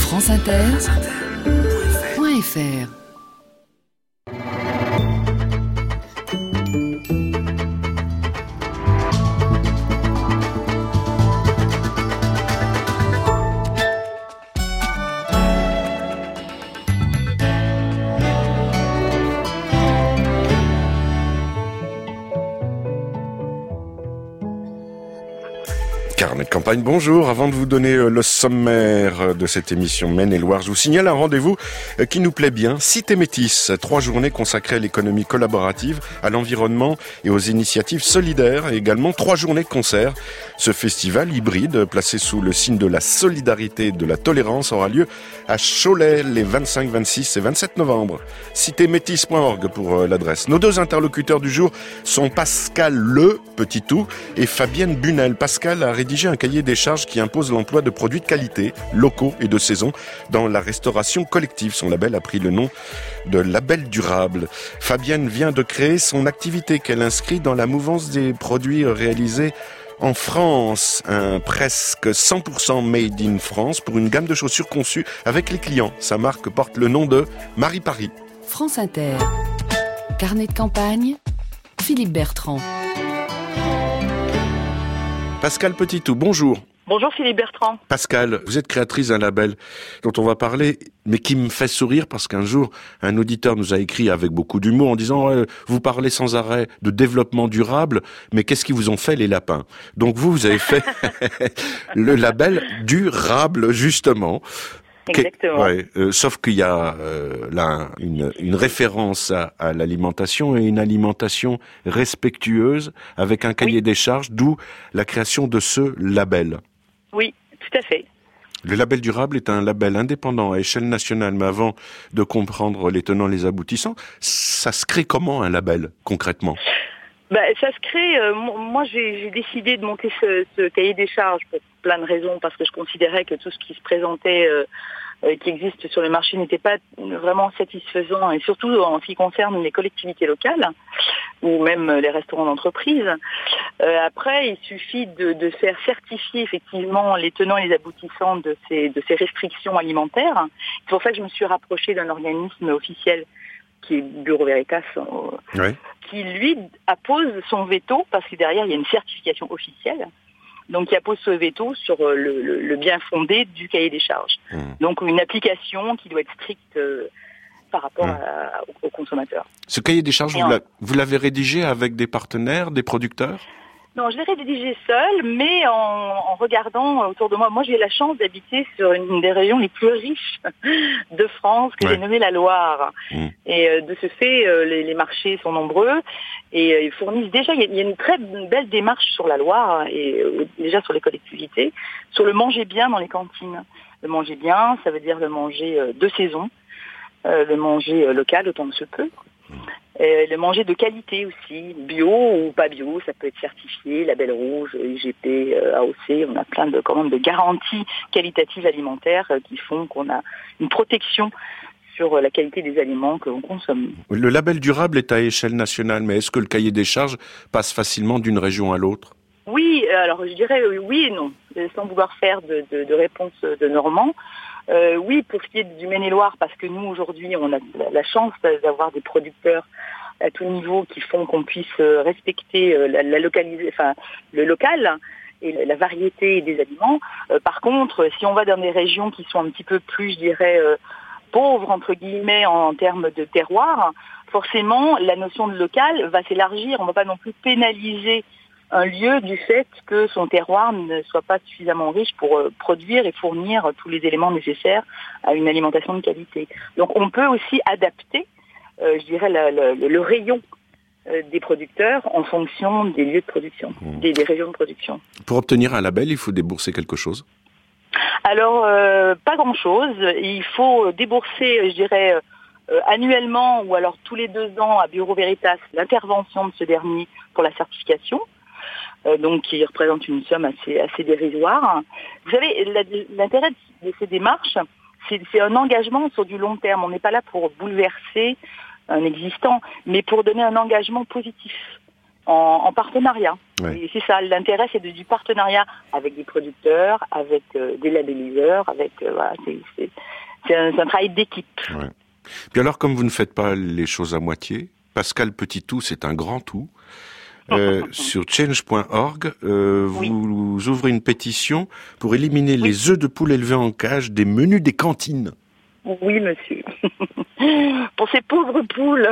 franceinter.fr. Carnet de campagne, bonjour. Avant de vous donner le sommaire de cette émission Maine-et-Loire, je vous signale un rendez-vous qui nous plaît bien. Cité Métis, 3 journées consacrées à l'économie collaborative, à l'environnement et aux initiatives solidaires, et également 3 journées de concert. Ce festival hybride, placé sous le signe de la solidarité et de la tolérance, aura lieu à Cholet les 25, 26 et 27 novembre. citémétis.org pour l'adresse. Nos 2 interlocuteurs du jour sont Pascal Le Petit Tout et Fabienne Bunel. Pascal a rédigé un cahier des charges qui impose l'emploi de produits de qualité, locaux et de saison dans la restauration collective. Son label a pris le nom de label durable. Fabienne vient de créer son activité qu'elle inscrit dans la mouvance des produits réalisés en France, un presque 100% made in France pour une gamme de chaussures conçues avec les clients. Sa marque porte le nom de Marie Paris. France Inter. Carnet de campagne, Philippe Bertrand. Pascal Petitou, bonjour. Bonjour Philippe Bertrand. Pascal, vous êtes créatrice d'un label dont on va parler, mais qui me fait sourire parce qu'un jour, un auditeur nous a écrit avec beaucoup d'humour en disant vous parlez sans arrêt de développement durable, mais qu'est-ce qu'ils vous ont fait les lapins ? Donc vous avez fait le label durable, justement. Exactement. Sauf qu'il y a là une référence à l'alimentation et une alimentation respectueuse avec un cahier des charges, d'où la création de ce label. Oui, tout à fait. Le label durable est un label indépendant à échelle nationale, mais avant de comprendre les tenants, les aboutissants, ça se crée comment un label, concrètement ? Ça se crée, moi j'ai décidé de monter ce cahier des charges pour plein de raisons, parce que je considérais que tout ce qui se présentait, qui existe sur le marché n'était pas vraiment satisfaisant, et surtout en ce qui concerne les collectivités locales, ou même les restaurants d'entreprise. Après, il suffit de faire certifier effectivement les tenants et les aboutissants de ces restrictions alimentaires. C'est pour ça que je me suis rapprochée d'un organisme officiel qui est Bureau Veritas, qui lui appose son veto, parce que derrière il y a une certification officielle, donc qui appose ce veto sur le bien fondé du cahier des charges. Donc une application qui doit être stricte par rapport aux consommateurs. Ce cahier des charges, vous l'avez rédigé avec des partenaires, des producteurs ? Non, je l'ai rédigé seule, mais en regardant autour de moi. Moi, j'ai la chance d'habiter sur une des régions les plus riches de France, que j'ai nommée la Loire. Et de ce fait, les marchés sont nombreux et ils fournissent déjà. Il y a une très belle démarche sur la Loire et déjà sur les collectivités, sur le manger bien dans les cantines. Le manger bien, ça veut dire le manger de saison, le manger local autant que se peut. Le manger de qualité aussi, bio ou pas bio, ça peut être certifié, label rouge, IGP, AOC, on a plein de garanties qualitatives alimentaires qui font qu'on a une protection sur la qualité des aliments que l'on consomme. Le label durable est à échelle nationale, mais est-ce que le cahier des charges passe facilement d'une région à l'autre ? Oui, alors je dirais oui et non, sans vouloir faire de réponse de Normand. Oui, pour ce qui est du Maine-et-Loire, parce que nous, aujourd'hui, on a la chance d'avoir des producteurs à tout niveau qui font qu'on puisse respecter le local et la variété des aliments. Par contre, si on va dans des régions qui sont un petit peu plus, je dirais, pauvres, entre guillemets, en termes de terroir, forcément, la notion de local va s'élargir. On ne va pas non plus pénaliser un lieu du fait que son terroir ne soit pas suffisamment riche pour produire et fournir tous les éléments nécessaires à une alimentation de qualité. Donc on peut aussi adapter, je dirais, le rayon des producteurs en fonction des lieux de production, des régions de production. Pour obtenir un label, il faut débourser quelque chose ? Alors, pas grand-chose. Il faut débourser, je dirais, annuellement ou alors tous les 2 ans à Bureau Veritas l'intervention de ce dernier pour la certification. Donc qui représente une somme assez dérisoire. Vous savez, l'intérêt de ces démarches, c'est un engagement sur du long terme. On n'est pas là pour bouleverser un existant, mais pour donner un engagement positif. en partenariat. Ouais. Et c'est ça, l'intérêt, c'est du partenariat avec des producteurs, avec des labelliseurs, avec voilà, c'est un travail d'équipe. Ouais. Puis alors, comme vous ne faites pas les choses à moitié, Pascal Petit-Tout, c'est un grand tout. Sur change.org, vous ouvrez une pétition pour éliminer les œufs de poule élevés en cage des menus des cantines. Oui, monsieur. Pour ces pauvres poules,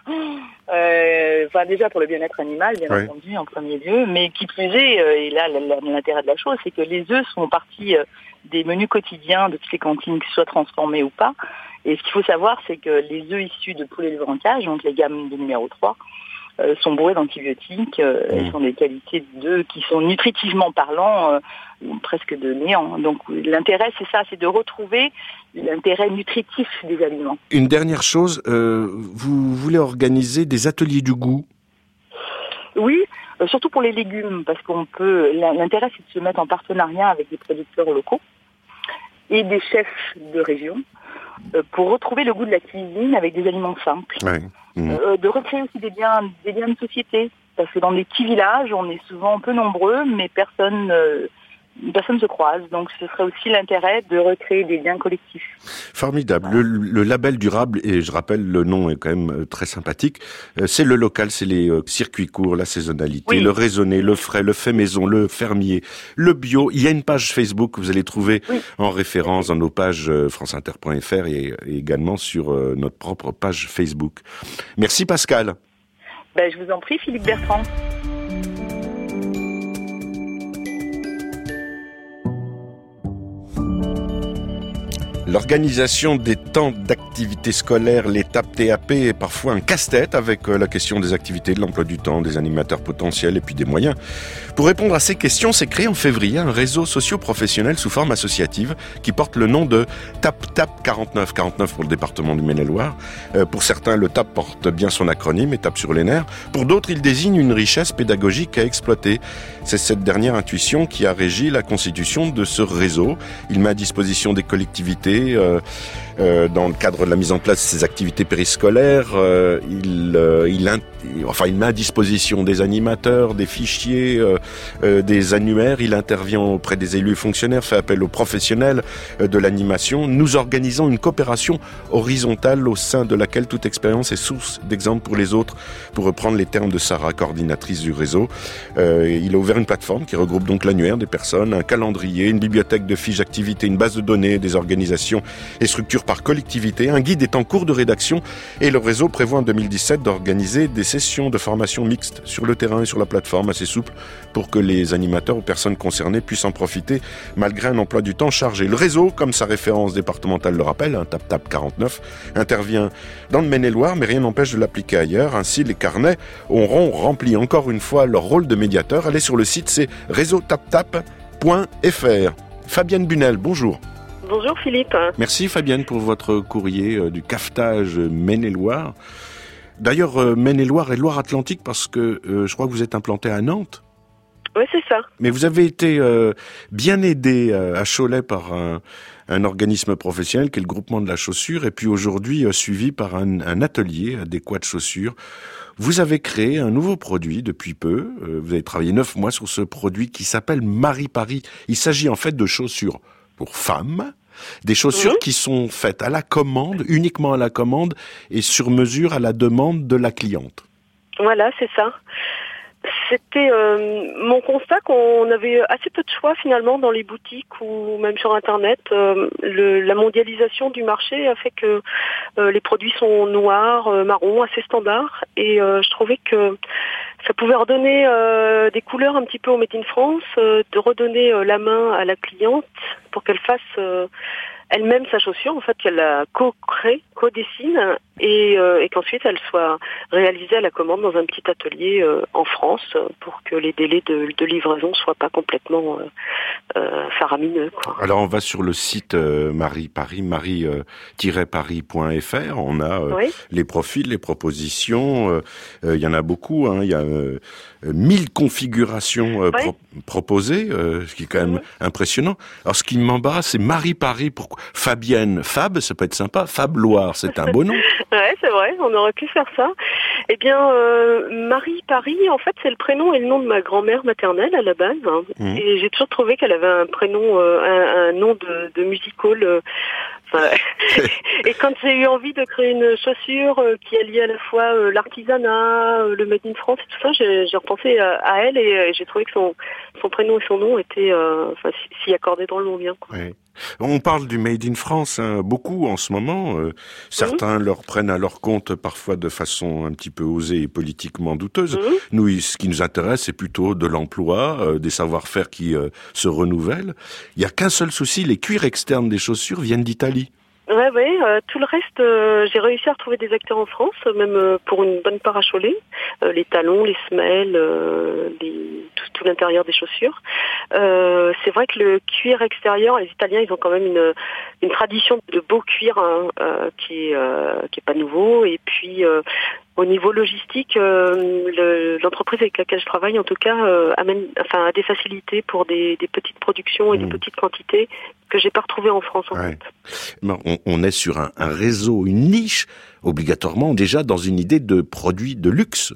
déjà pour le bien-être animal, bien entendu, en premier lieu, mais qui plus est, et là l'intérêt de la chose, c'est que les œufs sont partie des menus quotidiens de toutes les cantines, qu'ils soient transformés ou pas. Et ce qu'il faut savoir, c'est que les œufs issus de poules élevées en cage, donc les gammes de numéro 3, sont bourrés d'antibiotiques, elles sont des qualités d'œufs qui sont nutritivement parlant presque de néant. Donc l'intérêt, c'est ça, c'est de retrouver l'intérêt nutritif des aliments. Une dernière chose, vous voulez organiser des ateliers du goût? Oui, surtout pour les légumes, parce l'intérêt, c'est de se mettre en partenariat avec des producteurs locaux et des chefs de région pour retrouver le goût de la cuisine avec des aliments simples. Ouais. De recréer aussi des liens de société, parce que dans des petits villages, on est souvent peu nombreux, mais personne se croise. Donc ce serait aussi l'intérêt de recréer des liens collectifs. Formidable. Le label durable, et je rappelle, le nom est quand même très sympathique, c'est le local, c'est les circuits courts, la saisonnalité, le raisonné, le frais, le fait maison, le fermier, le bio. Il y a une page Facebook que vous allez trouver en référence dans nos pages franceinter.fr et également sur notre propre page Facebook. Merci Pascal. Je vous en prie, Philippe Bertrand. L'organisation des temps d'activité scolaire, l'étape TAP, est parfois un casse-tête avec la question des activités, de l'emploi du temps, des animateurs potentiels et puis des moyens. Pour répondre à ces questions, s'est créé en février un réseau socio-professionnel sous forme associative qui porte le nom de TAP 49. 49 pour le département du Maine-et-Loire. Pour certains, le TAP porte bien son acronyme, étape sur les nerfs. Pour d'autres, il désigne une richesse pédagogique à exploiter. C'est cette dernière intuition qui a régi la constitution de ce réseau. Il met à disposition des collectivités dans le cadre de la mise en place de ces activités périscolaires, il met à disposition des animateurs, des fichiers, des annuaires. Il intervient auprès des élus et fonctionnaires, fait appel aux professionnels de l'animation. Nous organisons une coopération horizontale au sein de laquelle toute expérience est source d'exemple pour les autres, pour reprendre les termes de Sarah, coordinatrice du réseau. Il a ouvert une plateforme qui regroupe donc l'annuaire des personnes, un calendrier, une bibliothèque de fiches d'activité, une base de données des organisations et structures par collectivité. Un guide est en cours de rédaction et le réseau prévoit en 2017 d'organiser des sessions de formation mixtes sur le terrain et sur la plateforme, assez souple pour que les animateurs ou personnes concernées puissent en profiter malgré un emploi du temps chargé. Le réseau, comme sa référence départementale le rappelle, TAP 49, intervient dans le Maine-et-Loire, mais rien n'empêche de l'appliquer ailleurs. Ainsi, les carnets auront rempli encore une fois leur rôle de médiateur. Allez sur le site, c'est réseautaptap.fr. Fabienne Bunel, bonjour. Bonjour Philippe. Merci Fabienne pour votre courrier du cafetage Maine-et-Loire. D'ailleurs, Maine-et-Loire et Loire-Atlantique parce que je crois que vous êtes implanté à Nantes. Oui, c'est ça. Mais vous avez été bien aidé à Cholet par un organisme professionnel qui est le groupement de la chaussure et puis aujourd'hui suivi par un atelier adéquat de chaussures. Vous avez créé un nouveau produit depuis peu. Vous avez travaillé 9 mois sur ce produit qui s'appelle Marie Paris. Il s'agit en fait de chaussures pour femmes. Des chaussures qui sont faites à la commande, uniquement à la commande et sur mesure à la demande de la cliente. Voilà, c'est ça. C'était mon constat qu'on avait assez peu de choix finalement dans les boutiques ou même sur Internet. La mondialisation du marché a fait que les produits sont noirs, marrons, assez standards. Et je trouvais que ça pouvait redonner des couleurs un petit peu au Made in France, de redonner la main à la cliente pour qu'elle fasse elle-même sa chaussure, en fait, qu'elle la co-crée, co-dessine, et qu'ensuite elle soit réalisée à la commande dans un petit atelier en France pour que les délais de livraison soient pas complètement faramineux, quoi. Alors on va sur le site Marie-paris.fr, on a les profils, les propositions, il y en a beaucoup, hein, il y a 1000 configurations proposées, ce qui est quand même impressionnant. Alors ce qui m'embarrasse, c'est Marie Paris. Pourquoi Fabienne, Fab, ça peut être sympa. Fab Loire, c'est un beau nom. Ouais, c'est vrai, on aurait pu faire ça. Eh bien, Marie Paris, en fait, c'est le prénom et le nom de ma grand-mère maternelle à la base. Et j'ai toujours trouvé qu'elle avait un prénom, un nom de musical. Et quand j'ai eu envie de créer une chaussure qui alliait à la fois l'artisanat, le Made in France et tout ça, j'ai repensé à elle et j'ai trouvé que son prénom et son nom étaient s'y accordaient drôlement bien, quoi. Oui. On parle du Made in France beaucoup en ce moment. Certains leur prennent à leur compte parfois de façon un petit peu osée et politiquement douteuse. Nous, ce qui nous intéresse, c'est plutôt de l'emploi, des savoir-faire qui se renouvellent. Il n'y a qu'un seul souci, les cuirs externes des chaussures viennent d'Italie. Ouais, tout le reste, j'ai réussi à retrouver des acteurs en France, même pour une bonne part à Cholet. Les talons, les semelles, tout l'intérieur des chaussures. C'est vrai que le cuir extérieur, les Italiens, ils ont quand même une tradition de beau cuir qui est pas nouveau. Et puis au niveau logistique, l'entreprise avec laquelle je travaille, en tout cas, a des facilités pour des petites productions et des petites quantités que j'ai pas retrouvées en France, en fait. On est sur un réseau, une niche, obligatoirement déjà dans une idée de produit de luxe.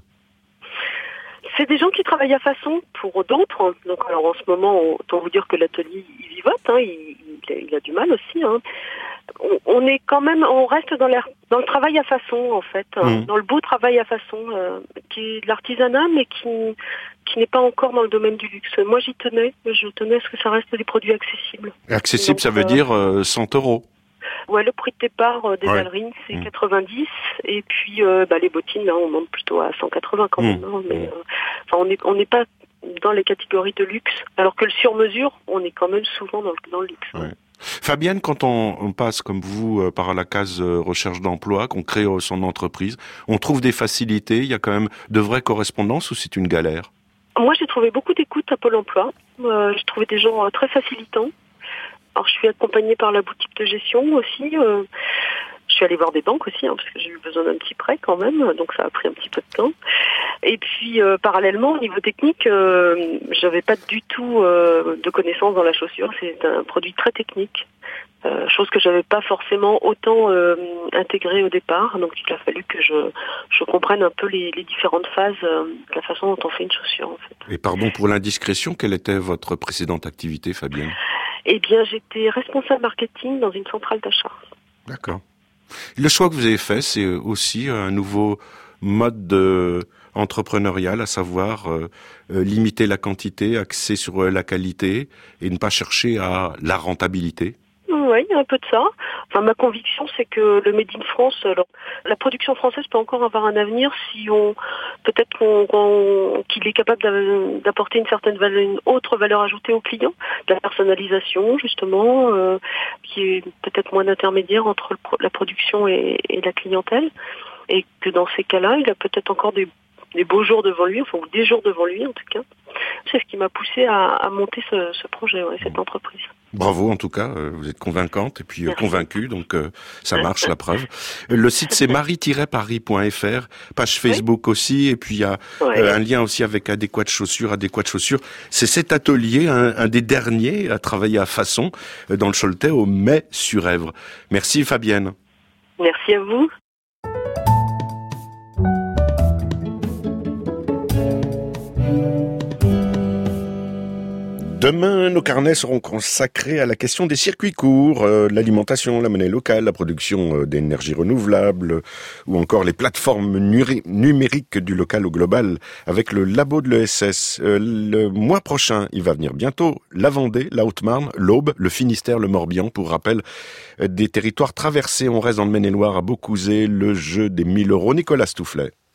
C'est des gens qui travaillent à façon pour d'autres. Donc, alors en ce moment, autant vous dire que l'atelier il vivote, il a du mal aussi. On est quand même, on reste dans le travail à façon, en fait, dans le beau travail à façon, qui est de l'artisanat, mais qui n'est pas encore dans le domaine du luxe. Moi, je tenais à ce que ça reste des produits accessibles. Accessible, donc, ça veut dire 100 €. Ouais, le prix de départ des ballerines, c'est 90, et puis les bottines, là, on monte plutôt à 180 quand même. Mais on n'est pas dans les catégories de luxe, alors que le sur-mesure, on est quand même souvent dans le luxe. Ouais. Fabienne, quand on passe comme vous par la case recherche d'emploi, qu'on crée son entreprise, on trouve des facilités, il y a quand même de vraies correspondances ou c'est une galère? Moi, j'ai trouvé beaucoup d'écoute à Pôle emploi. J'ai trouvé des gens très facilitants. Alors, je suis accompagnée par la boutique de gestion aussi. Je suis allée voir des banques aussi, parce que j'ai eu besoin d'un petit prêt quand même, donc ça a pris un petit peu de temps. Et puis, parallèlement, au niveau technique, j'avais pas du tout de connaissances dans la chaussure. C'est un produit très technique, chose que j'avais pas forcément autant intégrée au départ. Donc, il a fallu que je comprenne un peu les différentes phases, la façon dont on fait une chaussure, en fait. Et pardon pour l'indiscrétion, quelle était votre précédente activité, Fabienne? Eh bien, j'étais responsable marketing dans une centrale d'achat. D'accord. Le choix que vous avez fait, c'est aussi un nouveau mode entrepreneurial, à savoir limiter la quantité, axer sur la qualité et ne pas chercher à la rentabilité. Oui, il y a un peu de ça. Ma conviction, c'est que le Made in France, la production française peut encore avoir un avenir si qu'il est capable d'apporter une autre valeur ajoutée aux clients, de la personnalisation justement, qui est peut-être moins d'intermédiaire entre la production et la clientèle, et que dans ces cas-là, il a peut-être encore des beaux jours devant lui, ou des jours devant lui en tout cas. C'est ce qui m'a poussé à monter ce projet, cette entreprise. Bravo en tout cas, vous êtes convaincante et puis convaincue, donc ça marche, la preuve. Le site c'est marie-paris.fr, page Facebook aussi, et puis il y a un lien aussi avec Adéquate Chaussures. C'est cet atelier, un des derniers à travailler à façon dans le Choletais au Mai-sur-Èvre. Merci Fabienne. Merci à vous. Demain, nos carnets seront consacrés à la question des circuits courts, l'alimentation, la monnaie locale, la production d'énergie renouvelable ou encore les plateformes numériques du local au global avec le labo de l'ESS. Le mois prochain, il va venir bientôt la Vendée, la Haute-Marne, l'Aube, le Finistère, le Morbihan, pour rappel des territoires traversés. On reste dans le Maine-et-Loire à Beaucouzé, le jeu des 1 000 €. Nicolas Stoufflet.